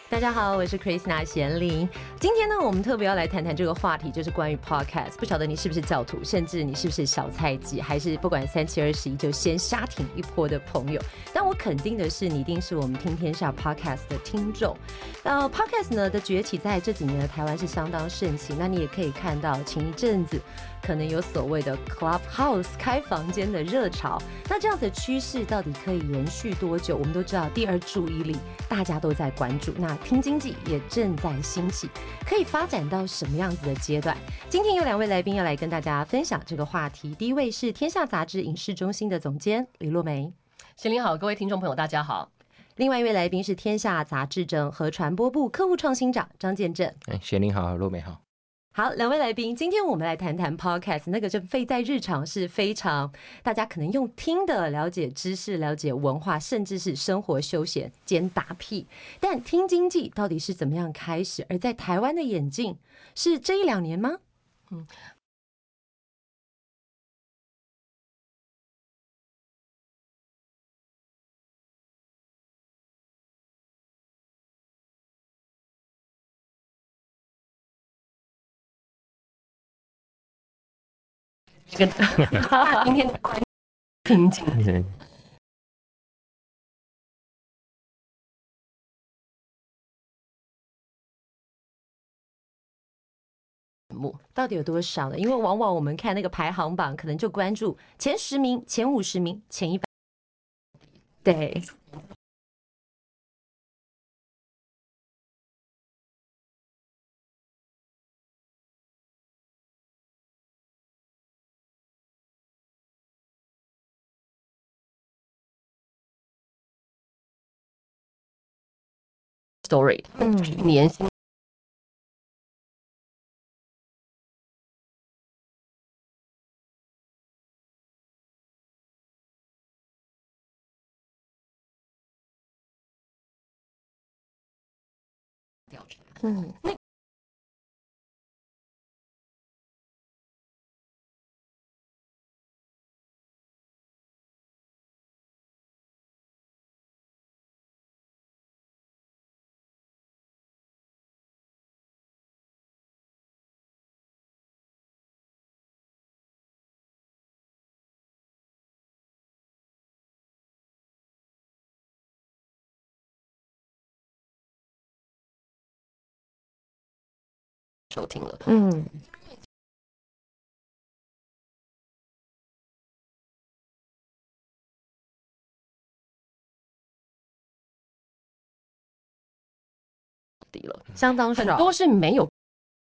大家好，我是 Christina 贤玲。今天呢，我们特别要来谈谈这个话题，就是关于 Podcast。不晓得你是不是教徒，甚至你是不是小菜鸡，还是不管3721就先瞎挺一波的朋友。但我肯定的是，你一定是我们听天下 Podcast 的听众。Podcast 呢的崛起，在这几年的台湾是相当盛行。那你也可以看到，前一阵子可能有所谓的 Clubhouse 开房间的热潮。那这样子的趋势到底可以延续多久？我们都知道，第二注意力大家都在关注。那听经济也正在兴起，可以发展到什么样子的阶段？今天有2位来宾要来跟大家分享这个话题。第一位是天下杂志影视中心的总监李洛梅。 贤玲好，各位听众朋友大家好。 另外一位来宾是天下杂志整合传播部客户创新长张建正。 贤玲好，洛梅好。 好，2位来宾，今天我们来谈谈 Podcast， 那个就非在日常是非常大家可能用听的了解知识、了解文化，甚至是生活休闲兼打屁。但听经济到底是怎么样开始？而在台湾的演进是这1-2年吗？ 这个今天的关听经济。 到底有多少呢？因为往往我们看那个排行榜，可能就关注前10名、前50名、前100。对 ，story，年薪调查，收听了。低了， 相当少， 很多是没有。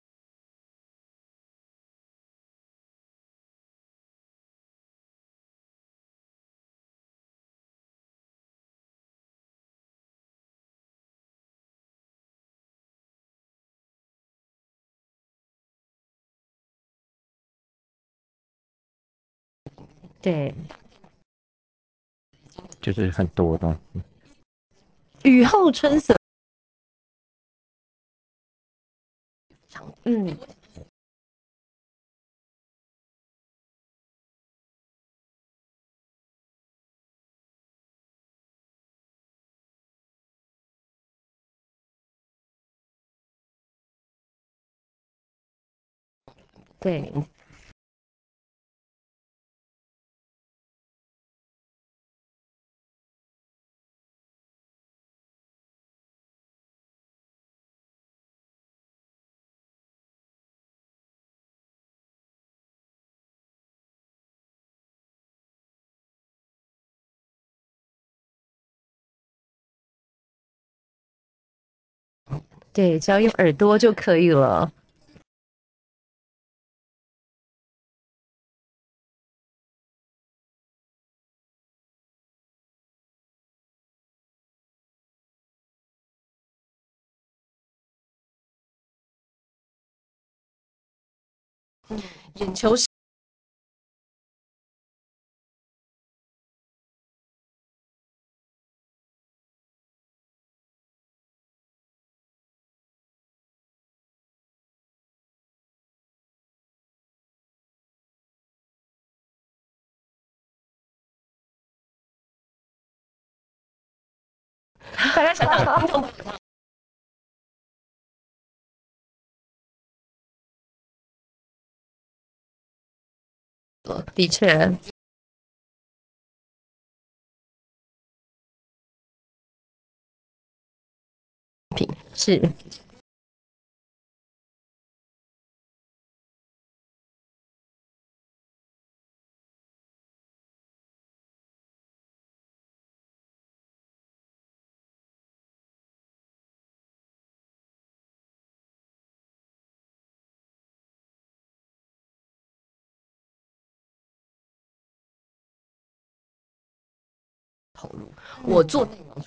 对， 就是很多的。 雨后春笋。对，对，只要用耳朵就可以了。 眼球是大家想想，听众朋友的确。 是我做内容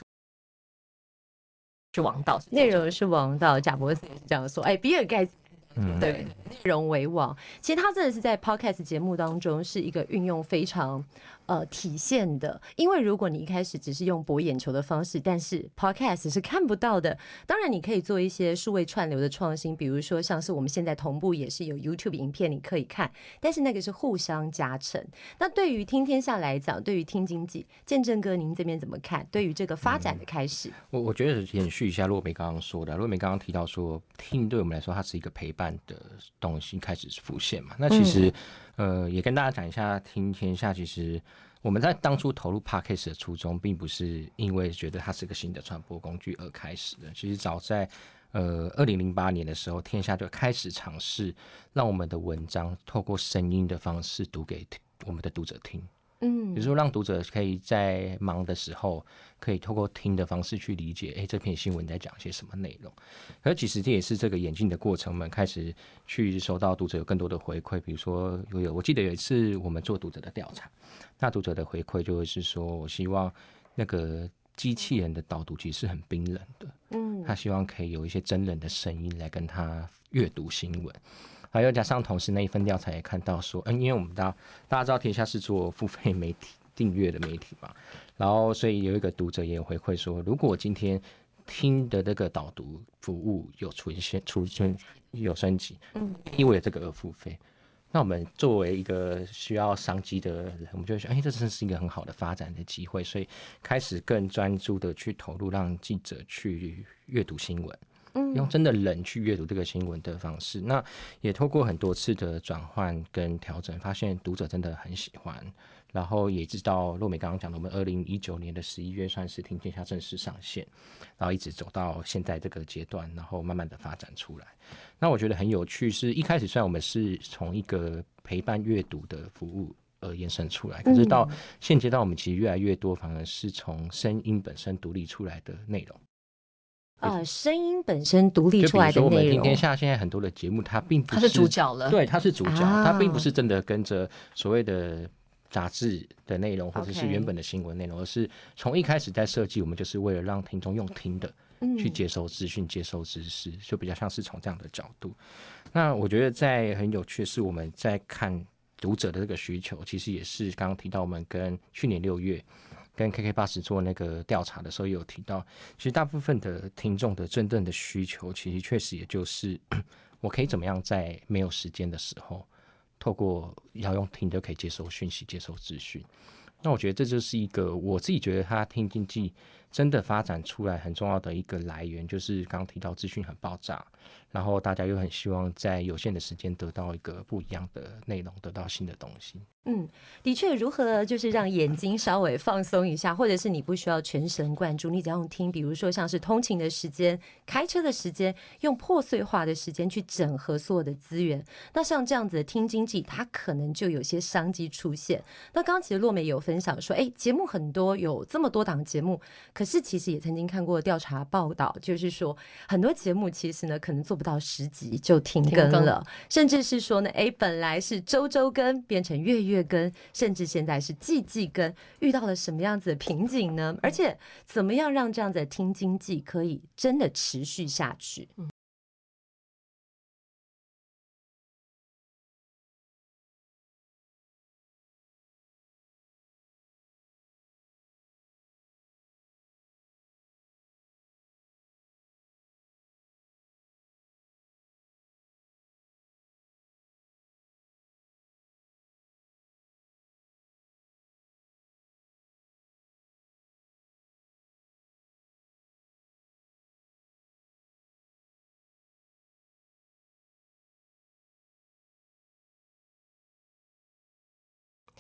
是王道， 内容是王道，贾博士也是这样说。哎，比尔盖茨对内容为王，其实他真的是在 podcast 节目当中是一个运用非常体现的。因为如果你一开始只是用博眼球的方式，但是 podcast 是看不到的。当然，你可以做一些数位串流的创新，比如说像是我们现在同步也是有 YouTube 影片你可以看，但是那个是互相加成。那对于听天下来讲，对于听经济，见证哥您这边怎么看？对于这个发展的开始， 我觉得延续一下洛梅刚刚说的，洛梅刚刚提到说，听对我们来说，它是一个陪伴的东西开始浮现嘛。那其实，也跟大家讲一下，听天下其实我们在当初投入 Podcast 的初衷，并不是因为觉得它是个新的传播工具而开始的。其实早在2008年的时候，天下就开始尝试让我们的文章透过声音的方式读给我们的读者听。比如说让读者可以在忙的时候，可以透过听的方式去理解，这篇新闻在讲些什么内容。可是其实这也是这个演进的过程，我们开始去收到读者有更多的回馈。比如说我记得有一次我们做读者的调查，那读者的回馈就会是说，我希望那个机器人的导读其实是很冰冷的，他希望可以有一些真人的声音来跟他阅读新闻。还有加上同时那一份调查也看到说，因为我们大家知道天下是做付费媒体订阅的媒体嘛，然后所以有一个读者也有回馈说，如果今天听的那个导读服务有出现有升级，因为这个而付费，那我们作为一个需要商机的人，我们就会说，这真是一个很好的发展的机会，所以开始更专注的去投入，让记者去阅读新闻。用真的人去阅读这个新闻的方式，那也透过很多次的转换跟调整，发现读者真的很喜欢，然后也知道洛美刚刚讲的，我们2019年的11月算是听天下正式上线，然后一直走到现在这个阶段，然后慢慢的发展出来。那我觉得很有趣，是一开始虽然我们是从一个陪伴阅读的服务延伸出来，可是到现阶段我们其实越来越多反而是从声音本身独立出来的内容。 声音本身独立就比如出来的说我们听天内容， 下现在很多的节目，它并不他是主角了。 对，它是主角， 啊它并不是真的跟着所谓的杂志的内容或者是 OK 原本的新闻内容，而是从一开始在设计，我们就是为了让听众用听的去接收资讯、接收知识，就比较像是从这样的角度。那我觉得在很有趣的是，我们在看读者的这个需求，其实也是刚刚提到我们跟去年6月。跟 KKBOX 做那个调查的时候，也有提到，其实大部分的听众的真正的需求，其实确实也就是我可以怎么样在没有时间的时候，透过要用听就可以接收讯息、接收资讯。那我觉得这就是一个我自己觉得它听经济真的发展出来很重要的一个来源，就是刚刚提到资讯很爆炸，然后大家又很希望在有限的时间得到一个不一样的内容，得到新的东西。 的确，如何就是让眼睛稍微放松一下，或者是你不需要全神贯注，你只要用听，比如说像是通勤的时间、开车的时间，用破碎化的时间去整合所有的资源。那像这样子的听经济，它可能就有些商机出现。那刚刚其实洛美有分享说，节目很多，有这么多档节目，可是其实也曾经看过调查报道，就是说很多节目其实呢可能做不到10集就停更了，甚至是说呢，本来是周周更变成月更，甚至现在是季更，遇到了什么样子的瓶颈呢？而且怎么样让这样子的听经济可以真的持续下去？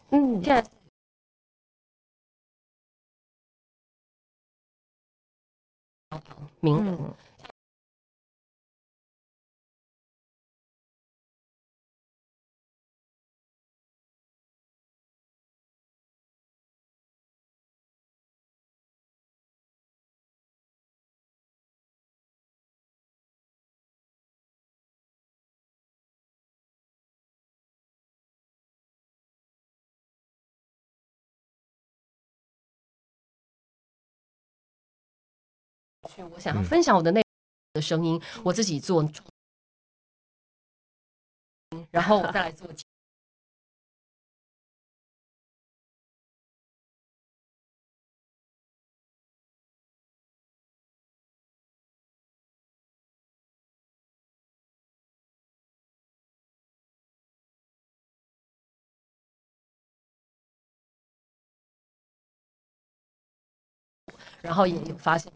现在名人。我想要分享我的内容的声音，我自己做，然后我再来做。然后也有发现，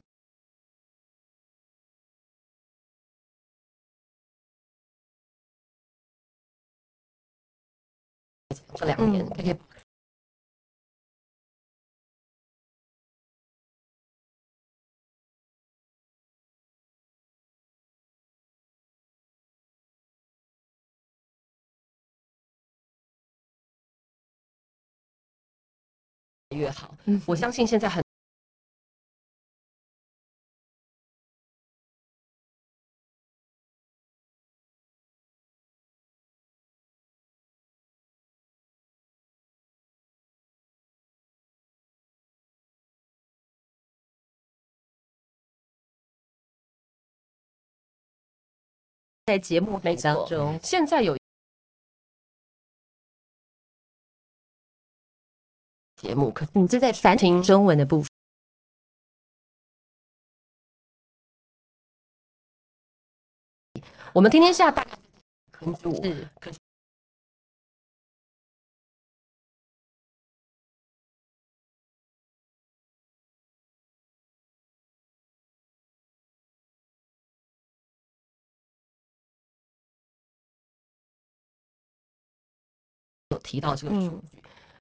这2年可以越好。我相信现在在节目当中， 现在有节目，可是你这在繁听中文的部分， 我们天天下大概是有提到这个数据。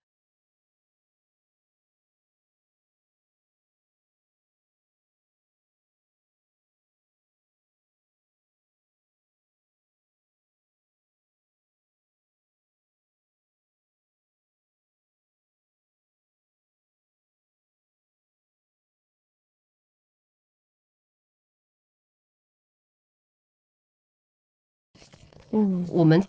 我们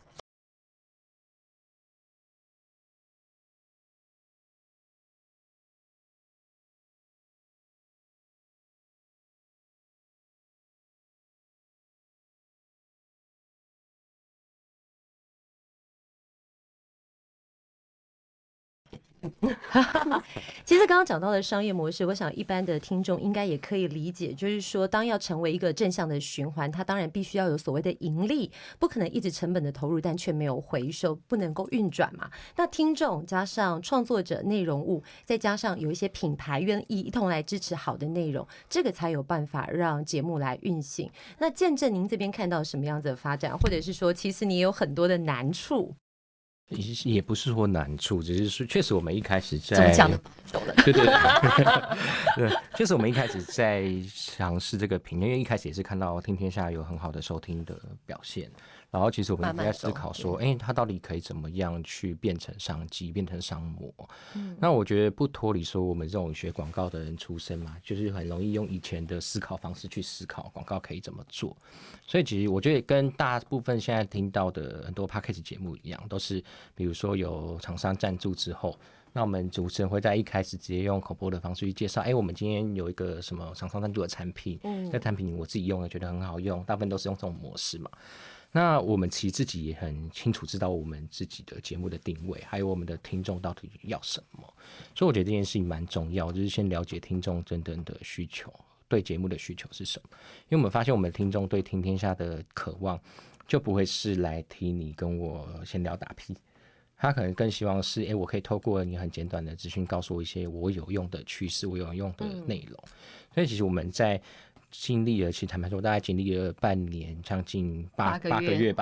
其实刚刚讲到的商业模式，我想一般的听众应该也可以理解，就是说，当要成为一个正向的循环，它当然必须要有所谓的盈利，不可能一直成本的投入，但却没有回收，不能够运转嘛。那听众加上创作者、内容物，再加上有一些品牌愿意一同来支持好的内容，这个才有办法让节目来运行。那见证您这边看到什么样子的发展，或者是说，其实你也有很多的难处？ 也不是说难处，只是说确实我们一开始在怎么讲的久了， 对对对，确实我们一开始在尝试这个频道，因为一开始也是看到听天下有很好的收听的表现，然后其实我们一直在思考说，它到底可以怎么样去变成商机，变成商模？那我觉得不脱离说我们这种学广告的人出身嘛，就是很容易用以前的思考方式去思考广告可以怎么做。所以其实我觉得跟大部分现在听到的很多 podcast 节目一样，都是比如说有厂商赞助之后，那我们主持人会在一开始直接用口播的方式去介绍，我们今天有一个什么厂商赞助的产品，那产品我自己用了觉得很好用，大部分都是用这种模式嘛。那我们其实自己也很清楚知道我们自己的节目的定位，还有我们的听众到底要什么，所以我觉得这件事情蛮重要，就是先了解听众真正的需求，对节目的需求是什么。因为我们发现我们的听众对听天下的渴望，就不会是来听你跟我闲聊打屁，他可能更希望是，我可以透过你很简短的资讯，告诉我一些我有用的趋势，我有用的内容。所以其实我们在经历了，其实坦白说，大概经历了半年，将近八个月吧。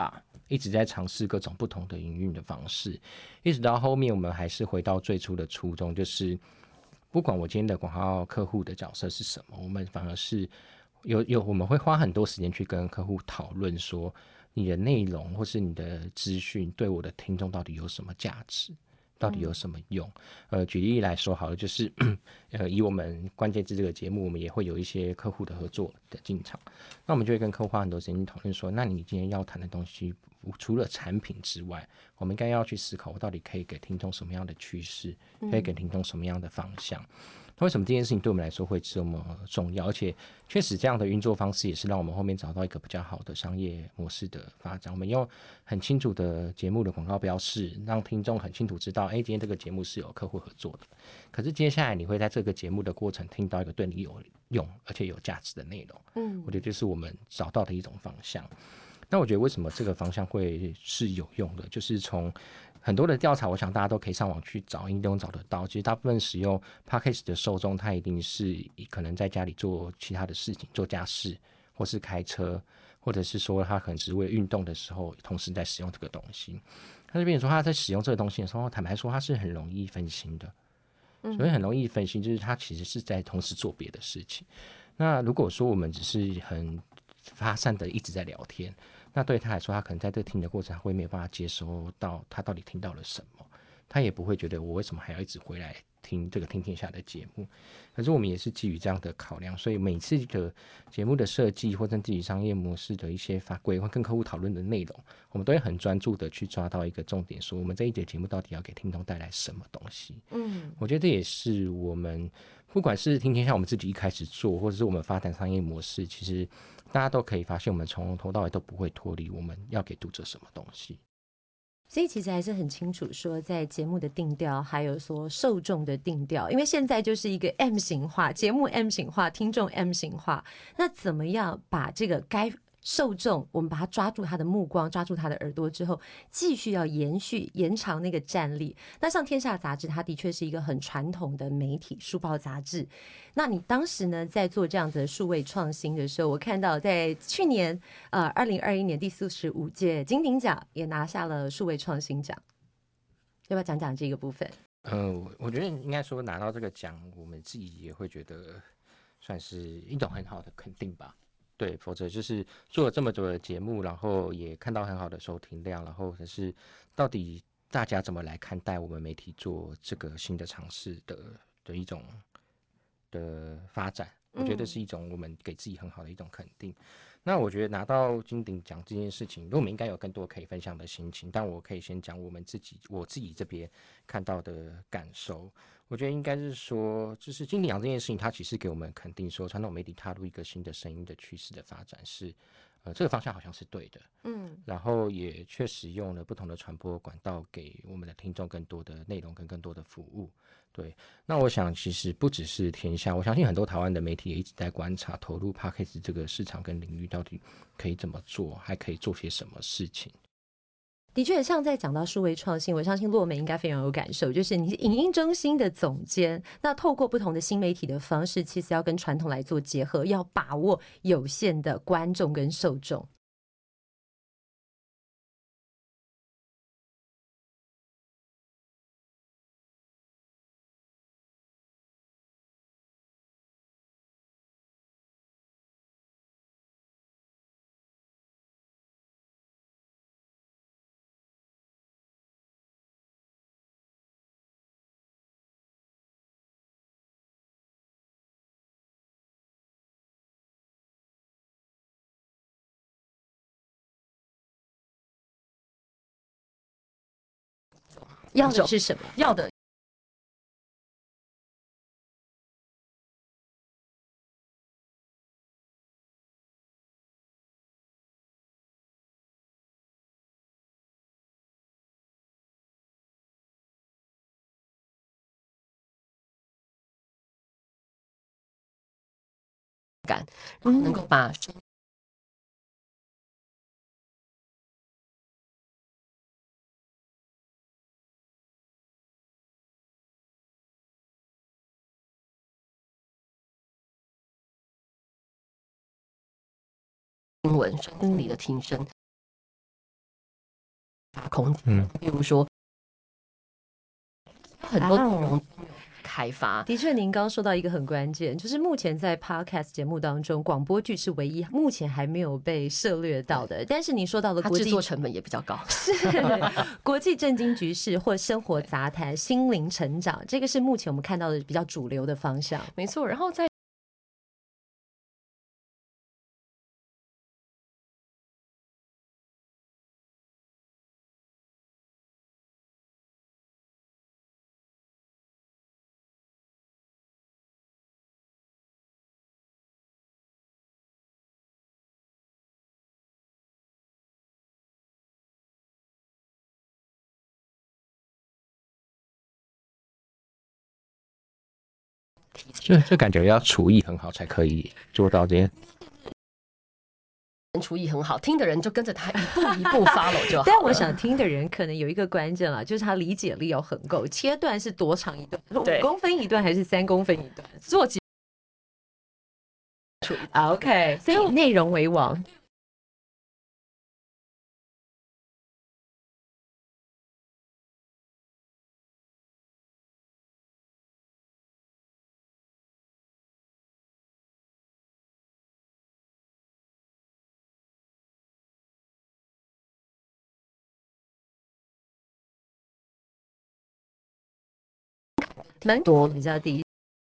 一直在尝试各种不同的营运的方式，一直到后面我们还是回到最初的初衷，就是不管我今天的广告客户的角色是什么，我们反而是我们会花很多时间去跟客户讨论说，你的内容或是你的资讯对我的听众到底有什么价值，到底有什么用？举例来说好了，就是以我们关键字这个节目，我们也会有一些客户的合作的进场，那我们就会跟客户花很多时间讨论说，那你今天要谈的东西，除了产品之外，我们应该要去思考，我到底可以给听众什么样的趋势，可以给听众什么样的方向。为什么这件事情对我们来说会这么重要？而且确实这样的运作方式也是让我们后面找到一个比较好的商业模式的发展。我们用很清楚的节目的广告标示，让听众很清楚知道，今天这个节目是有客户合作的。可是接下来你会在这个节目的过程听到一个对你有用而且有价值的内容。我觉得这是我们找到的一种方向。那我觉得为什么这个方向会是有用的，就是从很多的调查，我想大家都可以上网去找，一定都找得到。其实大部分使用 Podcast 的受众，他一定是可能在家里做其他的事情，做家事，或是开车，或者是说他可能只是为了运动的时候，同时在使用这个东西。他就变成说他在使用这个东西的时候，坦白说他是很容易分心的。所以很容易分心，就是他其实是在同时做别的事情。那如果说我们只是很发散的一直在聊天，那对他来说，他可能在这听的过程会没有办法接收到他到底听到了什么，他也不会觉得我为什么还要一直回来听这个听天下的节目。可是我们也是基于这样的考量，所以每次的节目的设计或者自己商业模式的一些法规或跟客户讨论的内容，我们都会很专注的去抓到一个重点，说我们这一节节目到底要给听众带来什么东西。我觉得这也是我们不管是听天下我们自己一开始做，或者是我们发展商业模式，其实大家都可以发现，我们从头到尾都不会脱离我们要给读者什么东西。 所以其实还是很清楚说，在节目的定调，还有说受众的定调，因为现在就是一个 M 型化，节目 M 型化，听众 M 型化，那怎么样把这个该受众，我们把他抓住他的目光，抓住他的耳朵之后，继续要延长那个战力。那像天下杂志，它的确是一个很传统的媒体书报杂志。那你当时呢，在做这样子的数位创新的时候，我看到在去年2021年第45届金鼎奖也拿下了数位创新奖，要不要讲讲这个部分？ 我觉得应该说拿到这个奖，我们自己也会觉得算是一种很好的肯定吧。对，否则就是做了这么久的节目，然后也看到很好的收听量，然后可是到底大家怎么来看待我们媒体做这个新的尝试的一种的发展？我觉得是一种我们给自己很好的一种肯定。那我觉得拿到金鼎奖这件事情，我们应该有更多可以分享的心情，但我可以先讲我自己这边看到的感受。我觉得应该是说，就是金鼎奖这件事情，它其实给我们肯定说，传统媒体踏入一个新的声音的趋势的发展是，这个方向好像是对的。然后也确实用了不同的传播管道，给我们的听众更多的内容跟更多的服务。对，那我想其实不只是天下，我相信很多台湾的媒体也一直在观察投入 Podcast 这个市场跟领域到底可以怎么做，还可以做些什么事情。 的确，像在讲到数位创新，我相信洛美应该非常有感受，就是你是影音中心的总监，那透过不同的新媒体的方式，其实要跟传统来做结合，要把握有限的观众跟受众。要的是什么？ 要的感，然后能够把声英文声里的听声空间，比如说很多内容开发。 的确，您刚刚说到一个很关键，就是目前在 podcast 节目当中，广播剧是唯一目前还没有被涉猎到的。但是你说到的它国际制作成本也比较高， 是国际政经局势或生活杂谈、心灵成长，这个是目前我们看到的比较主流的方向。 没错。然后在这感觉要厨艺很好才可以做到这些。 厨艺很好，听的人就跟着他一步一步 follow 就好了。 但我想听的人可能有一个关键了，就是他理解力要很够。切断是多长一段？5公分一段还是3公分一段？ 做几 OK， 所以内容为王。蛮多比较低。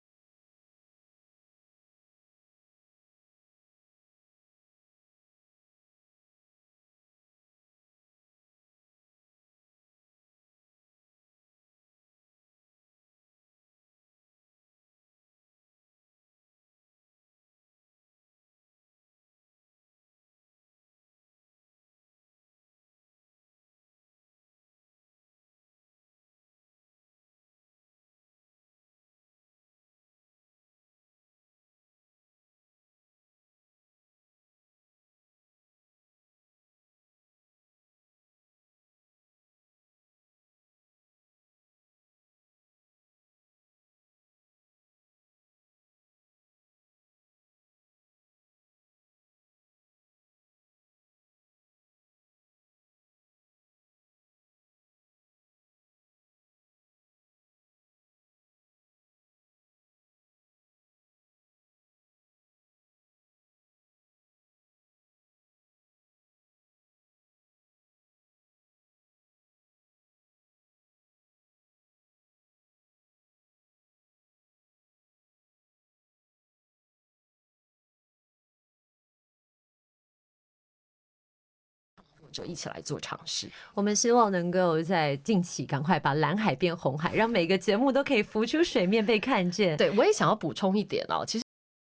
者一起来做尝试。 我们希望能够在近期赶快把蓝海变红海，让每个节目都可以浮出水面被看见。 对，我也想要补充一点哦，其实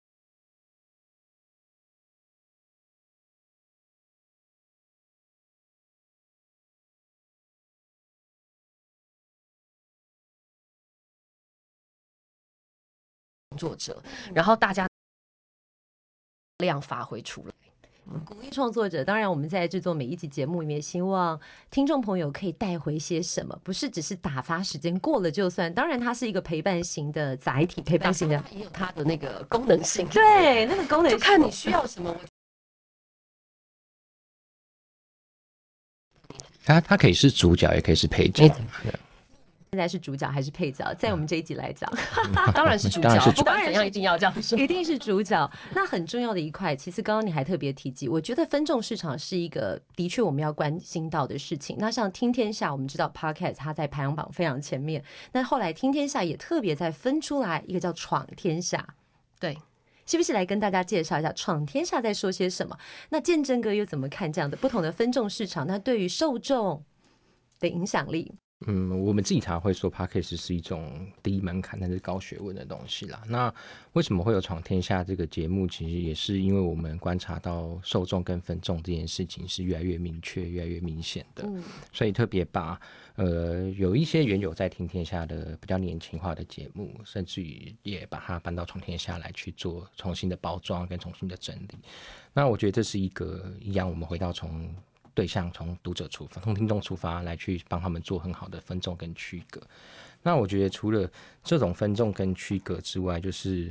作者，然后大家量发挥出来。 鼓励创作者，当然我们在制作每一集节目里面，希望听众朋友可以带回些什么，不是只是打发时间过了就算。当然，它是一个陪伴型的载体，陪伴型的也有它的那个功能性。 对，那个功能就看你需要什么。 他可以是主角，也可以是配角。 现在是主角还是配角？在我们这一集来讲， 当然是主角，不管怎样一定要这样说， 一定是主角。那很重要的一块，其实刚刚你还特别提及，我觉得分众市场是一个的确我们要关心到的事情。那像听天下，我们知道 Podcast 它在排行榜非常前面，那后来听天下也特别再分出来一个叫闯天下， 对。 是不是来跟大家介绍一下闯天下在说些什么？那建真哥又怎么看这样的不同的分众市场？那对于受众的影响力？ 我们自己常会说 Podcast 是一种低门槛但是高学问的东西啦。那为什么会有闯天下这个节目？其实也是因为我们观察到受众跟分众这件事情是越来越明确、越来越明显的，所以特别把有一些原有在听天下的比较年轻化的节目，甚至于也把它搬到闯天下来去做重新的包装跟重新的整理。那我觉得这是一个一样，我们回到从对象从读者出发，从听众出发来去帮他们做很好的分众跟区隔。那我觉得除了这种分众跟区隔之外，就是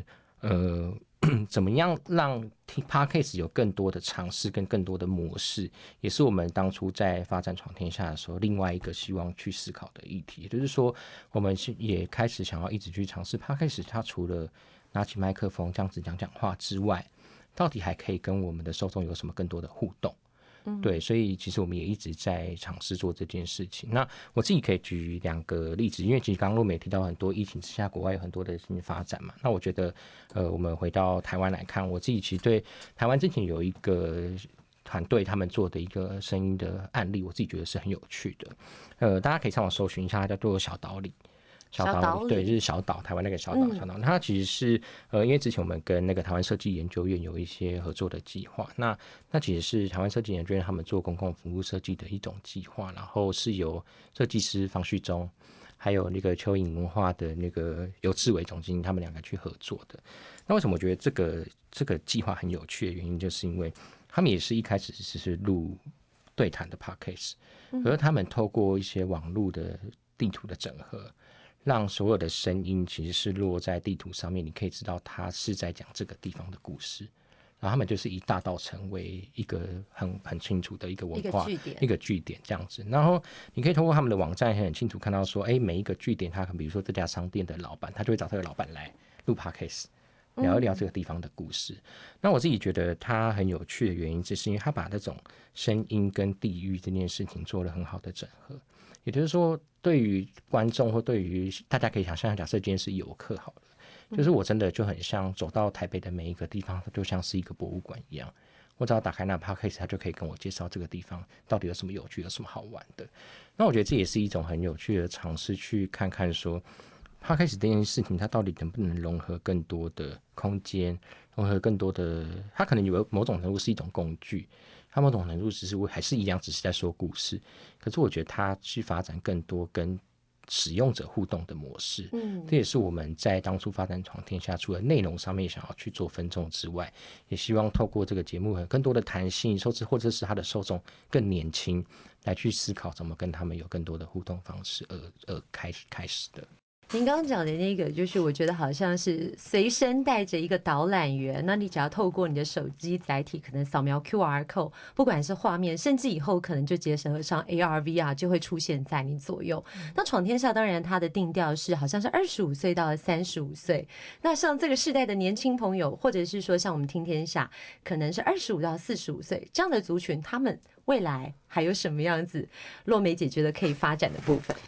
怎么样让 Podcast 有更多的尝试跟更多的模式，也是我们当初在发展闯天下的时候另外一个希望去思考的议题。也就是说，我们也开始想要一直去尝试 Podcast， 它除了拿起麦克风这样子讲话之外，到底还可以跟我们的受众有什么更多的互动？对，所以其实我们也一直在尝试做这件事情。那我自己可以举2个例子，因为其实刚刚陆美提到很多疫情之下国外有很多的新发展嘛。那我觉得，我们回到台湾来看，我自己其实对台湾之前有一个团队他们做的一个声音的案例，我自己觉得是很有趣的。大家可以上网搜寻一下，它叫做小岛里。小岛里对，就是小岛，台湾那个小岛，小岛。它其实是因为之前我们跟那个台湾设计研究院有一些合作的计划，那其实是台湾设计研究院他们做公共服务设计的一种计划，然后是由设计师方旭中，还有那个蚯蚓文化的那个游志伟总经理他们2个去合作的。那为什么我觉得这个计划很有趣的原因，就是因为他们也是一开始只是录对谈的 podcast，可是他们透过一些网络的地图的整合，让所有的声音其实是落在地图上面，你可以知道他是在讲这个地方的故事。然后他们就是以大稻埕为一个很清楚的一个文化一个据点这样子。然后你可以通过他们的网站很清楚看到说，每一个据点，他比如说这家商店的老板，他就会找这个老板来录 podcast，聊一聊这个地方的故事。那我自己觉得它很有趣的原因，就是因为他把这种声音跟地域这件事情做了很好的整合。也就是说，对于观众或对于大家可以想象，假设今天是游客好了，就是我真的就很像走到台北的每一个地方，就像是一个博物馆一样。我只要打开那 podcast， 他就可以跟我介绍这个地方到底有什么有趣、有什么好玩的。那我觉得这也是一种很有趣的尝试，去看看说 podcast 这件事情它到底能不能融合更多的空间，融合更多的，它可能有某种程度是一种工具。它某种程度只是还是一样，只是在说故事。可是我觉得它去发展更多跟使用者互动的模式，这也是我们在当初发展闯天下，除了内容上面想要去做分众之外，也希望透过这个节目更多的弹性，或者是它的受众更年轻，来去思考怎么跟他们有更多的互动方式而开始的。 您刚刚讲的那个，就是我觉得好像是随身带着一个导览员，那你只要透过你的手机载体，可能扫描 QR code， 不管是画面，甚至以后可能就结合上 AR、VR， 就会出现在你左右。那闯天下当然它的定调是好像是25岁到了35岁，那像这个世代的年轻朋友，或者是说像我们听天下，可能是25到45岁这样的族群，他们未来还有什么样子洛梅姐觉得可以发展的部分？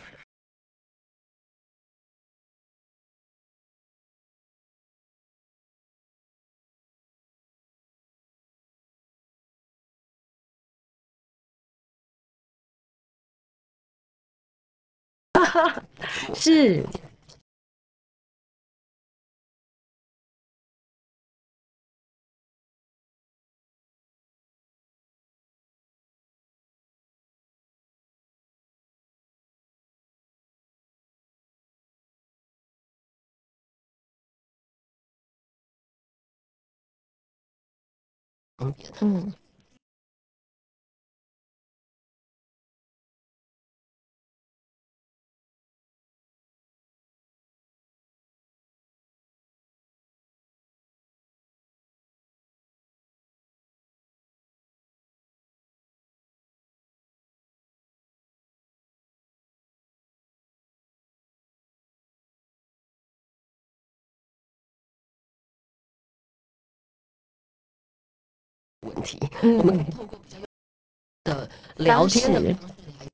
是，嗯。 问题，我们透过比较的聊天的方式来。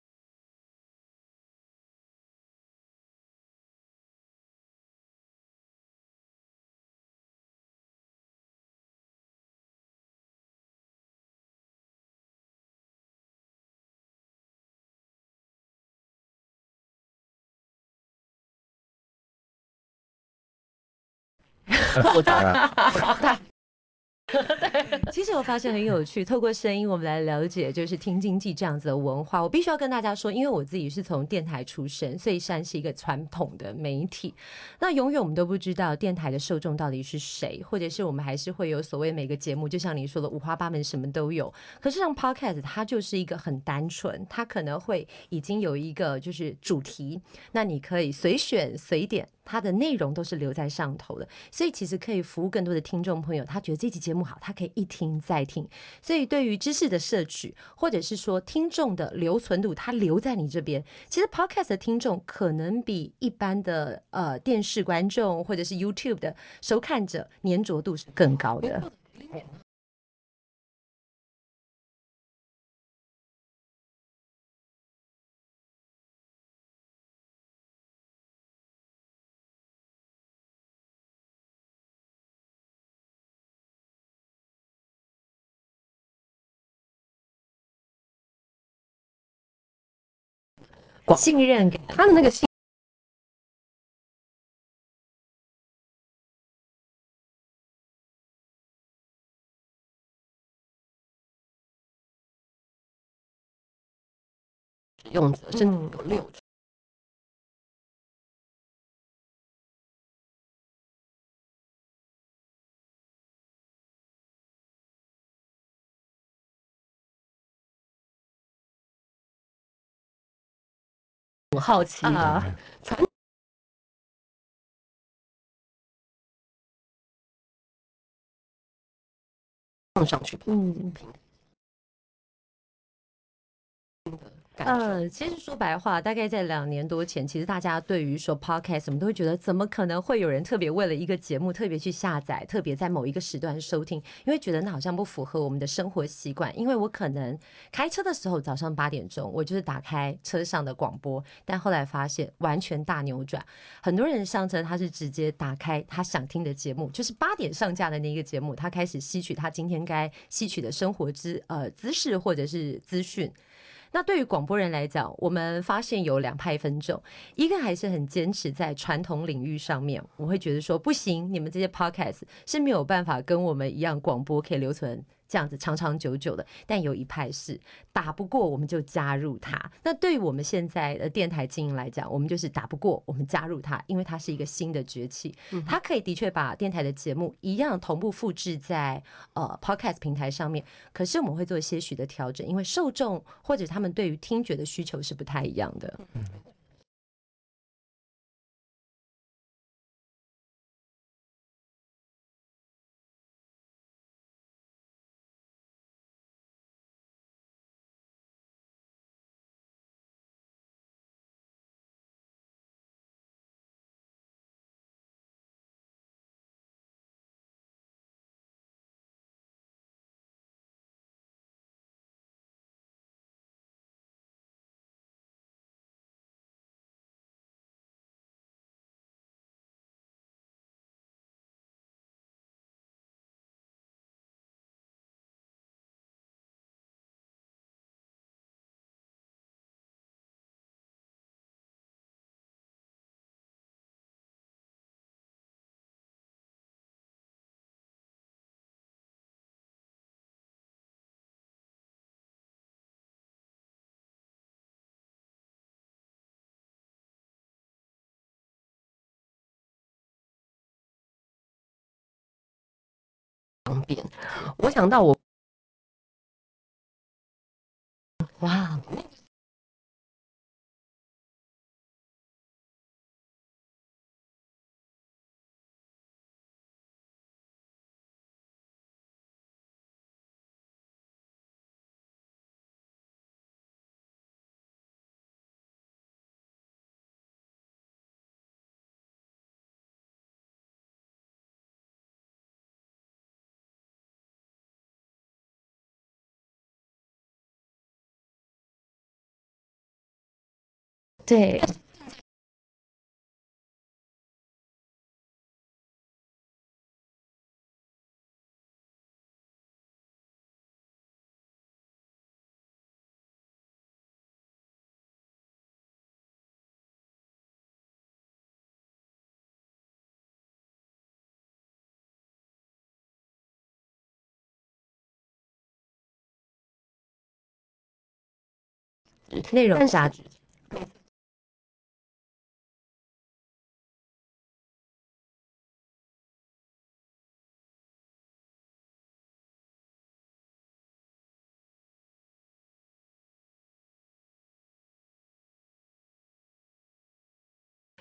我当然其实我发现很有趣，透过声音我们来了解就是听经济这样子的文化。我必须要跟大家说，因为我自己是从电台出身，所以算是一个传统的媒体。那永远我们都不知道电台的受众到底是谁，或者是我们还是会有所谓每个节目，就像你说的五花八门，什么都有。可是像 Podcast 它就是一个很单纯，它可能会已经有一个就是主题，那你可以随选随点。 它的内容都是留在上头的，所以其实可以服务更多的听众朋友。他觉得这期节目好，他可以一听再听。所以对于知识的摄取，或者是说听众的留存度，他留在你这边，其实 Podcast 的听众可能比一般的电视观众或者是 YouTube 的收看者粘着度是更高的。信任感， 他的那个信使用者甚至有60%。 很好奇传放上去， 其实说白话，大概在2年多前，其实大家对于说 podcast，我们都会觉得，怎么可能会有人特别为了一个节目特别去下载，特别在某一个时段收听？因为觉得那好像不符合我们的生活习惯。因为我可能开车的时候，早上8点钟，我就是打开车上的广播，但后来发现完全大扭转。很多人上车，他是直接打开他想听的节目，就是8点上架的那个节目，他开始吸取他今天该吸取的生活知识或者是资讯。那对于广播人来讲，我们发现有2派分众，一个还是很坚持在传统领域上面，我会觉得说不行，你们这些 podcast 是没有办法跟我们一样广播可以留存这样子长长久久的。但有一派是打不过我们就加入它。那对于我们现在的电台经营来讲，我们就是打不过我们加入它，因为它是一个新的崛起，它可以的确把电台的节目一样同步复制在podcast 平台上面，可是我们会做些许的调整，因为受众或者他们对于听觉的需求是不太一样的。 方便。我想到我哇，对，内容价值。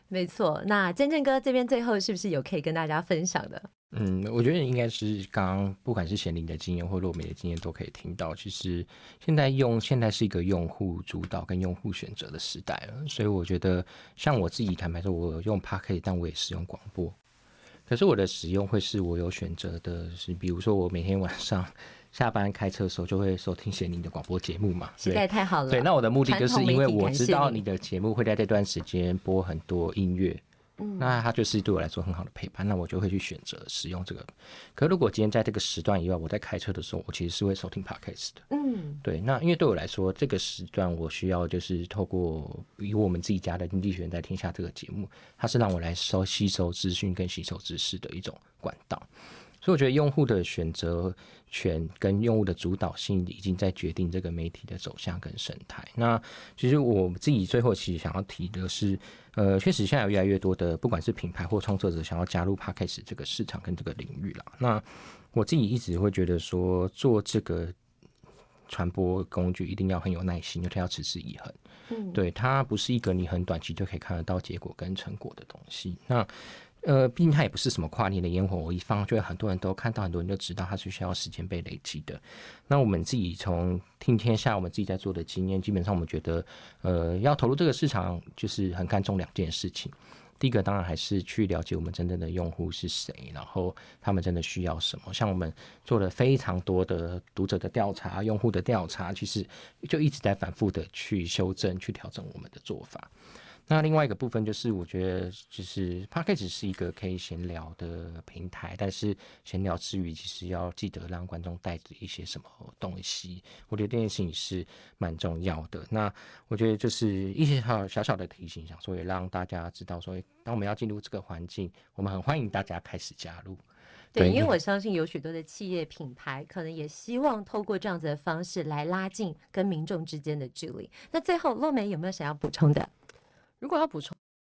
没错。那真正哥这边最后是不是有可以跟大家分享的？ 我觉得应该是刚刚不管是贤玲的经验或洛美的经验都可以听到，其实现在是一个用户主导跟用户选择的时代了，所以我觉得像我自己坦白说，我用 Podcast， 但我也使用广播，可是我的使用会是我有选择的是，比如说我每天晚上下班开车的时候就会收听贤玲的广播节目嘛， 实在太好了。 对，那我的目的就是因为我知道你你的节目会在这段时间播很多音乐。那它就是对我来说很好的陪伴，那我就会去选择使用这个。可如果今天在这个时段以外，我在开车的时候，我其实是会收听 podcast 的。对，那因为对我来说，这个时段我需要就是透过以我们自己家的经济学人在天下这个节目，它是让我来吸收资讯跟吸收知识的一种管道。所以我觉得用户的选择权跟用户的主导性已经在决定这个媒体的走向跟生态。那其实我自己最后其实想要提的是，确实现在有越来越多的不管是品牌或创作者想要加入 Podcast 这个市场跟这个领域啦。那我自己一直会觉得说，做这个传播工具一定要很有耐心，而且要持之以恒。对，它不是一个你很短期就可以看得到结果跟成果的东西。那毕竟它也不是什么跨年的烟火，我一放就会很多人都看到，很多人就知道它是需要时间被累积的。那我们自己从听天下我们自己在做的经验，基本上我们觉得要投入这个市场就是很看重2件事情。第一个当然还是去了解我们真正的用户是谁，然后他们真的需要什么。像我们做了非常多的读者的调查、用户的调查，其实就一直在反复的去修正、去调整我们的做法。那另外一个部分就是，我觉得就是 Podcast 是一个可以闲聊的平台，但是闲聊之余，其实要记得让观众带着一些什么东西，我觉得这件事情是蛮重要的。那我觉得就是一些小小的提醒，想说也让大家知道说，当我们要进入这个环境，我们很欢迎大家开始加入。 对，因为我相信有许多的企业品牌可能也希望透过这样子的方式来拉近跟民众之间的距离。那最后，洛梅有没有想要补充的？ 如果要补充，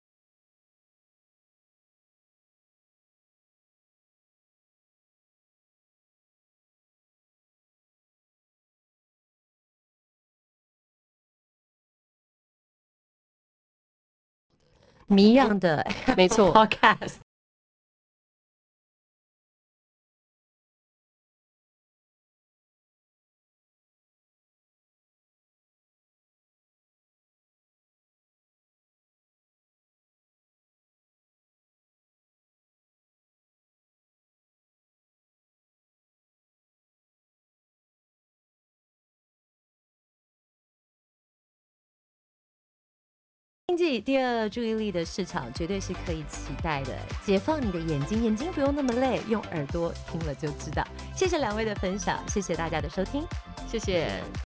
谜样的没错 ，Podcast。经济第二注意力的市场绝对是可以期待的，解放你的眼睛，眼睛不用那么累，用耳朵听了就知道。谢谢2位的分享，谢谢大家的收听， 谢谢。